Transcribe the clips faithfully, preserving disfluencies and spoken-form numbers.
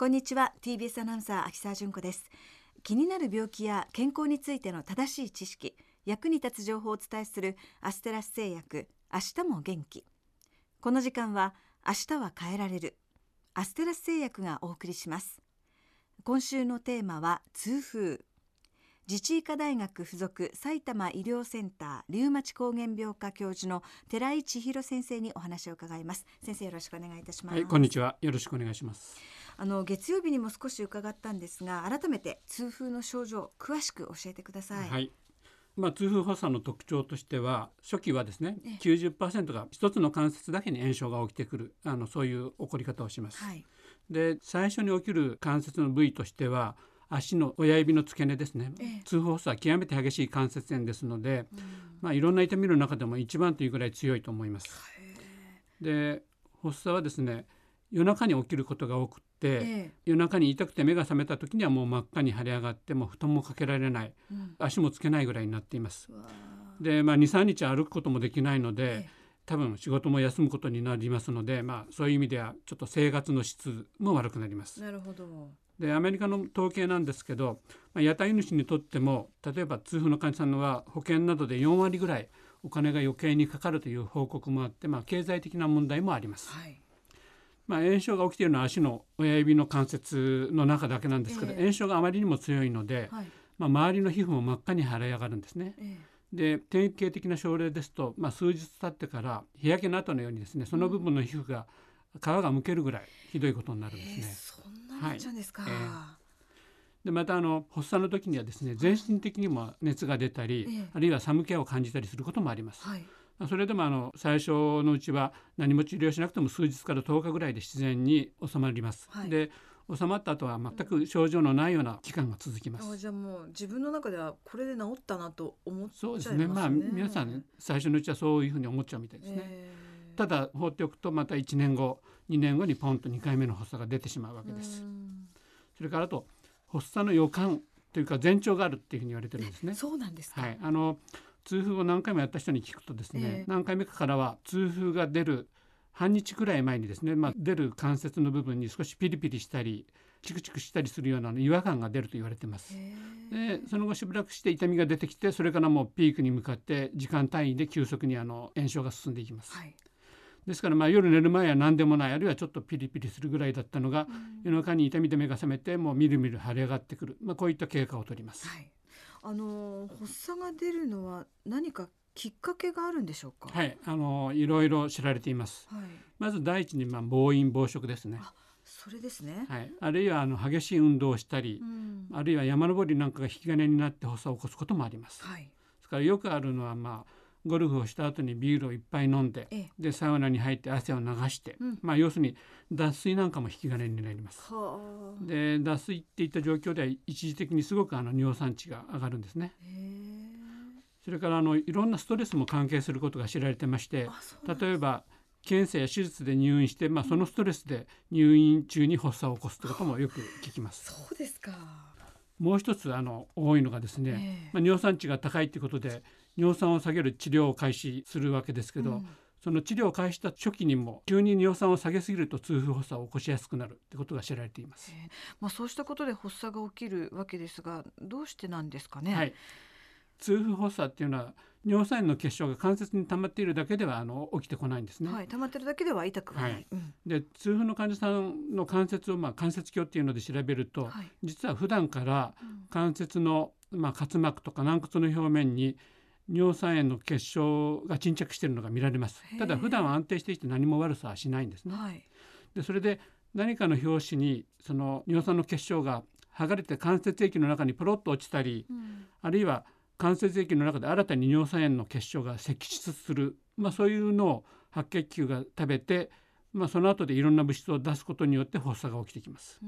こんにちは。 ティービーエス アナウンサー秋澤純子です。気になる病気や健康についての正しい知識、役に立つ情報をお伝えするアステラス製薬、明日も元気。この時間は明日は変えられる、アステラス製薬がお送りします。今週のテーマは痛風。自治医科大学附属埼玉医療センターリウマチ膠原病科教授の寺井千尋先生にお話を伺います。先生、よろしくお願いいたします。 はい、こんにちは。よろしくお願いします。 あの月曜日にも少し伺ったんですが、改めて痛風の症状詳しく教えてください。 はい、まあ、痛風発作の特徴としては、初期はですね きゅうじゅっパーセント が一つの関節だけに炎症が起きてくる、あのそういう起こり方をします。はい、で最初に起きる関節の部位としては足の親指の付け根ですね。ええ、痛風発作は極めて激しい関節炎ですので、うん、まあ、いろんな痛みの中でも一番というぐらい強いと思います。で発作はですね、夜中に起きることが多くて、ええ、夜中に痛くて目が覚めた時にはもう真っ赤に腫れ上がって、もう布団もかけられない、うん、足もつけないぐらいになっています。で、まあ、にさんにち歩くこともできないので、ええ、多分仕事も休むことになりますので、まあ、そういう意味ではちょっと生活の質も悪くなります。 なるほど。 でアメリカの統計なんですけど、まあ、屋台主にとっても例えば痛風の患者さんのは保険などでよんわりぐらいお金が余計にかかるという報告もあって、まあ、経済的な問題もあります。はい、まあ、炎症が起きているのは足の親指の関節の中だけなんですけど、えー、炎症があまりにも強いので、はい、まあ、周りの皮膚も真っ赤に腫れ上がるんですね。えー、で典型的な症例ですと、まあ、数日経ってから日焼けの後のようにですね、その部分の皮膚が、うん、皮がむけるぐらいひどいことになるんですね。えー、 そんなになっちゃうんですか。はい、えーでまたあの発作の時にはですね、全身的にも熱が出たり、はい、あるいは寒気を感じたりすることもあります。はい、それでもあの最初のうちは何も治療しなくても数日からとおかぐらいで自然に収まります。はい、で収まった後は全く症状のないような期間が続きます。 あ、じゃあもう自分の中ではこれで治ったなと思っちゃいますね。 そうですね、まあ、皆さん最初のうちはそういうふうに思っちゃうみたいですね。えー、ただ放っておくとまたいちねんごにねんごにポンとにかいめの発作が出てしまうわけです。それからあと発作の予感というか前兆があるっていうふうに言われてるんですね。 そうなんですか。 はい、あの痛風を何回もやった人に聞くとですね、えー、何回目かからは痛風が出る半日くらい前にですね、まあ、出る関節の部分に少しピリピリしたりチクチクしたりするような違和感が出ると言われています。でその後しばらくして痛みが出てきて、それからもうピークに向かって時間単位で急速にあの炎症が進んでいきます。はい、ですからまあ夜寝る前は何でもない、あるいはちょっとピリピリするぐらいだったのが、うん、夜中に痛みで目が覚めてもうみるみる腫れ上がってくる、まあ、こういった経過をとります。はい、 あの発作が出るのは何かきっかけがあるんでしょうか。 はい、あのいろいろ知られています。はい、まず第一に、まあ、暴飲暴食ですね。 あ、それですね。 はい、あるいはあの激しい運動をしたり、うん、あるいは山登りなんかが引き金になって発作を起こすこともあります。はい、ですからよくあるのは、まあゴルフをした後にビールをいっぱい飲んで、ええ、でサウナに入って汗を流して、うん、まあ、要するに脱水なんかも引き金になります。で脱水っていった状況では一時的にすごくあの尿酸値が上がるんですね。それからあのいろんなストレスも関係することが知られてまして、例えば検査や手術で入院して、まあ、そのストレスで入院中に発作を起こすということもよく聞きます。 そうですか。 もう一つあの多いのがですね、えーまあ、尿酸値が高いということで尿酸を下げる治療を開始するわけですけど、うん、その治療を開始した初期にも急に尿酸を下げすぎると痛風発作を起こしやすくなるということが知られています。 えーまあ、そうしたことで発作が起きるわけですが、どうしてなんですかね。 はい、痛風発作っていうのは尿酸塩の結晶が関節に溜まっているだけではあの起きてこないんですね。 はい、溜まってるだけでは痛くはない。はい、 うん、で痛風の患者さんの関節を、まあ、関節鏡っていうので調べると、はい、実は普段から関節の、まあ、滑膜とか軟骨の表面に尿酸塩の結晶が沈着しているのが見られます。ただ普段は安定していて何も悪さはしないんですね。はい、でそれで何かの拍子にその尿酸の結晶が剥がれて関節液の中にポロッと落ちたり、うん、あるいは関節液の中で新たに尿酸塩の結晶が析出する、まあ、そういうのを白血球が食べて、まあ、その後でいろんな物質を出すことによって発作が起きてきます。うん、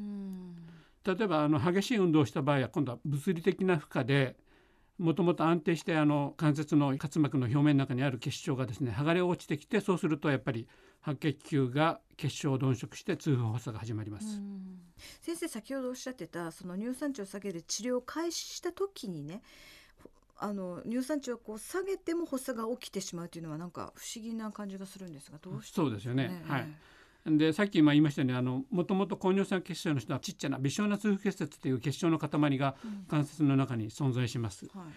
例えばあの激しい運動をした場合は今度は物理的な負荷でもともと安定してあの関節の滑膜の表面の中にある結晶がですね剥がれ落ちてきて、そうするとやっぱり白血球が結晶を鈍色して痛風発作が始まります。うん、 先生先ほどおっしゃってたその乳酸値を下げる治療を開始した時にね、あの乳酸値をこう下げても発作が起きてしまうというのはなんか不思議な感じがするんですが、どうしてですかね。 そうですよね。はい、 でさっき今言いましたようにあのもともと高尿酸血症の人はちっちゃな微小な痛風結節という結晶の塊が関節の中に存在します、うんはい、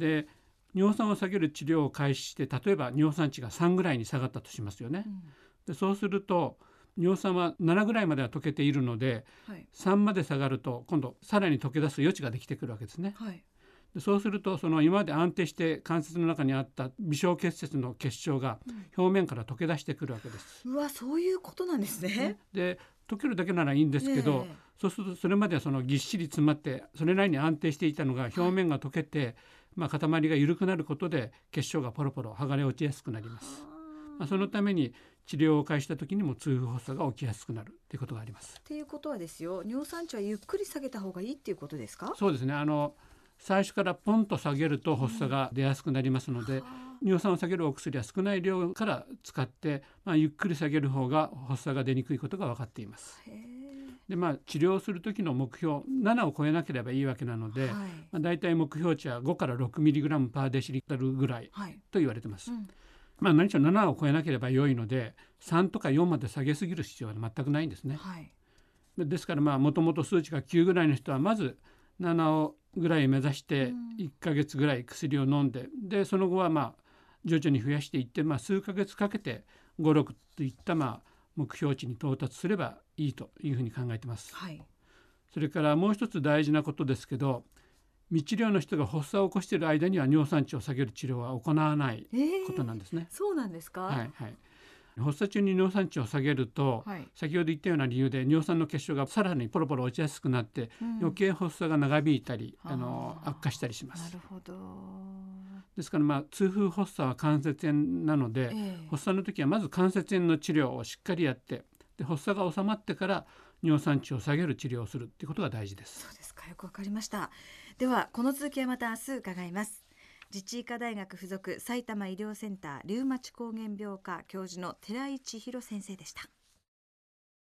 で尿酸を下げる治療を開始して例えば尿酸値がさんぐらいに下がったとしますよね、うん、でそうすると尿酸はななぐらいまでは溶けているので、はい、さんまで下がると今度さらに溶け出す余地ができてくるわけですね、はい、でそうするとその今まで安定して関節の中にあった微小結節の結晶が表面から溶け出してくるわけです、 うん、うわそういうことなんですね。 で溶けるだけならいいんですけど、えー、そうするとそれまではそのぎっしり詰まってそれなりに安定していたのが表面が溶けて、はいまあ、塊が緩くなることで結晶がポロポロ剥がれ落ちやすくなります。まあ、そのために治療を開始した時にも痛風発作が起きやすくなるということがあります。 っていうことはですよ、尿酸値はゆっくり下げた方がいいっていうことですか？ そうですね。あの最初からポンと下げると発作が出やすくなりますので、うん、尿酸を下げるお薬は少ない量から使って、まあ、ゆっくり下げる方が発作が出にくいことが分かっています。へでまあ、治療する時の目標ななを超えなければいいわけなので、はいまあ、だいたい目標値はごからろくミリグラムパーデシリットルぐらいと言われています、はいうんまあ、何しろななを超えなければ良いのでさんとかよんまで下げすぎる必要は全くないんですね、はい、ですからもともと数値がきゅうぐらいの人はまずななをぐらい目指していっかげつぐらい薬を飲んで、うん、でその後はまあ徐々に増やしていって、まあ、数ヶ月かけてご、ろくといったまあ目標値に到達すればいいというふうに考えています、はい、それからもう一つ大事なことですけど未治療の人が発作を起こしている間には尿酸値を下げる治療は行わないことなんですね、 えー、そうなんですか？ はいはい、発作中に尿酸値を下げると、はい、先ほど言ったような理由で尿酸の結晶がさらにポロポロ落ちやすくなって、うん、余計発作が長引いたりあの悪化したりします。 なるほど。 ですから、まあ、痛風発作は関節炎なので、えー、発作の時はまず関節炎の治療をしっかりやってで発作が収まってから尿酸値を下げる治療をするということが大事です。 そうですか、よくわかりました。ではこの続きはまた明日伺います。自治医科大学附属埼玉医療センターリウマチ膠原病科教授の寺井千尋先生でした。